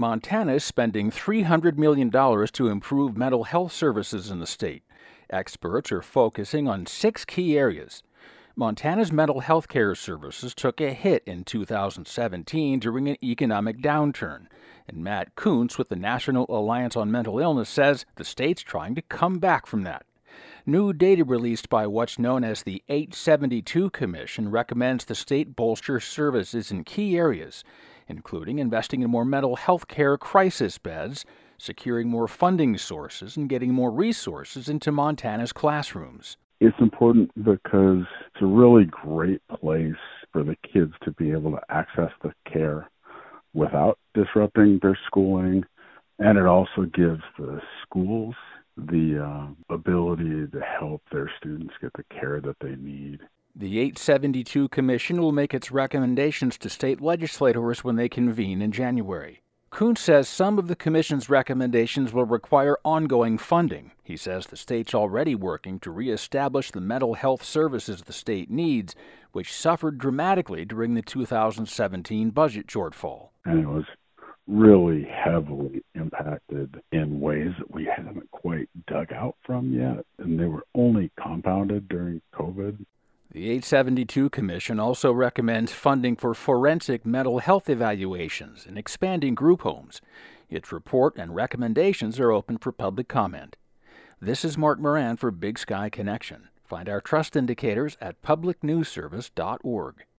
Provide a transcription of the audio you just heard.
Montana is spending $300 million to improve mental health services in the state. Experts are focusing on 6 key areas. Montana's mental health care services took a hit in 2017 during an economic downturn. And Matt Kuntz with the National Alliance on Mental Illness says the state's trying to come back from that. New data released by what's known as the 872 Commission recommends the state bolster services in key areas, including investing in more mental health care crisis beds, securing more funding sources, and getting more resources into Montana's classrooms. It's important because it's a really great place for the kids to be able to access the care without disrupting their schooling, and it also gives the schools the ability to help their students get the care that they need. The 872 Commission will make its recommendations to state legislators when they convene in January. Kuntz says some of the Commission's recommendations will require ongoing funding. He says the state's already working to reestablish the mental health services the state needs, which suffered dramatically during the 2017 budget shortfall. And it was really heavily impacted in ways that we haven't quite dug out from yet, and they were only compounded during COVID. The 872 Commission also recommends funding for forensic mental health evaluations and expanding group homes. Its report and recommendations are open for public comment. This is Mark Moran for Big Sky Connection. Find our trust indicators at publicnewsservice.org.